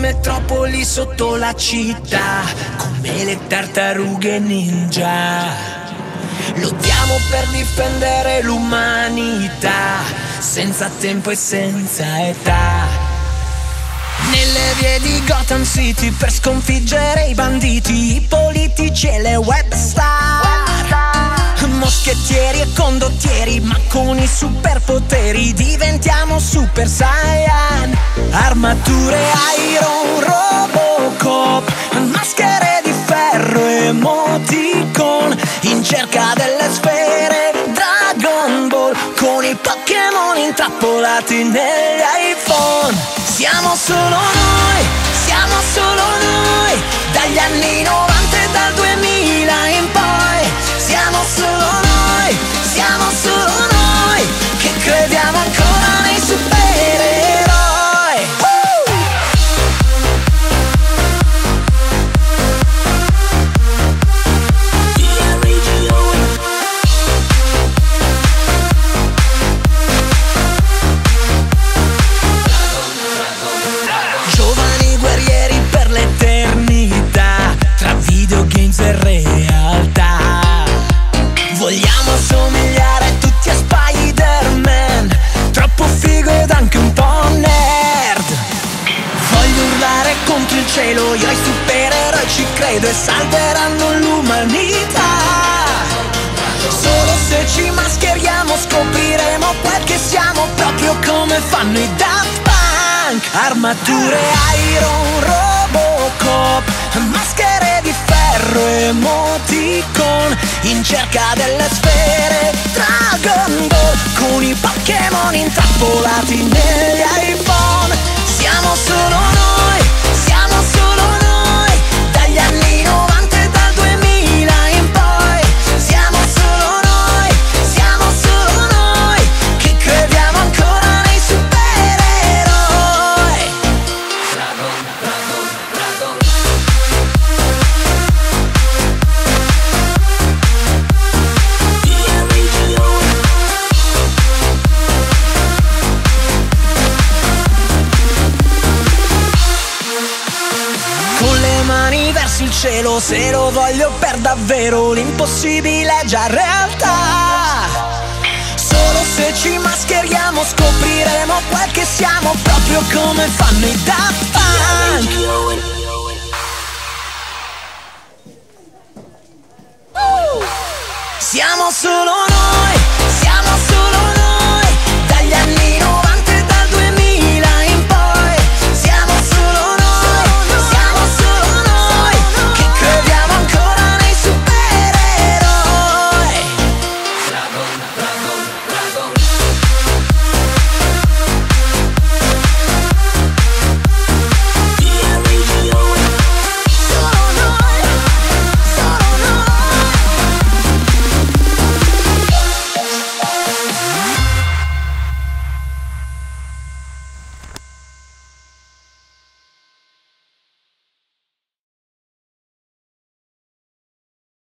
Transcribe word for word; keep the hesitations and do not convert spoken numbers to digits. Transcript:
metropoli sotto la città, come le tartarughe ninja. Lottiamo per difendere l'umanità, senza tempo e senza età. Nelle vie di Gotham City per sconfiggere i banditi, i politici e le web star. Moschettieri e condottieri, ma con i superpoteri diventiamo Super Saiyan. Armature Iron, Robocop, maschere di ferro, emoticon, in cerca delle sfere Dragon Ball, con i Pokémon intrappolati negli iPhone. Siamo solo noi, siamo solo noi, dagli anni novanta e dal duemila in poi. Siamo solo noi, siamo solo noi, che crediamo ancora nei supereroi. Giovani guerrieri per l'eternità, tra videogames e realtà. Vogliamo somigliare tutti a Spider-Man, troppo figo ed anche un po' nerd. Voglio urlare contro il cielo, io ai supereroi ci credo e salveranno l'umanità. Solo se ci mascheriamo scopriremo quel che siamo, proprio come fanno i Daft Punk. Armature Iron, Robocop, maschere di ferro, emoticon, in cerca delle sfere Dragon Ball, con i Pokémon intrappolati negli iPhone. Siamo solo noi, siamo solo noi, dagli anni novanta e dal duemila in poi. Siamo solo noi, siamo solo noi, che crediamo ancora nei supereroi. Dragon, Dragon, Dragon. Con le mani verso il cielo, se lo voglio per davvero, l'impossibile è già realtà. Solo se ci mascheriamo scopriremo quel che siamo, proprio come fanno i Daft Punk. Uh! Siamo solo noi,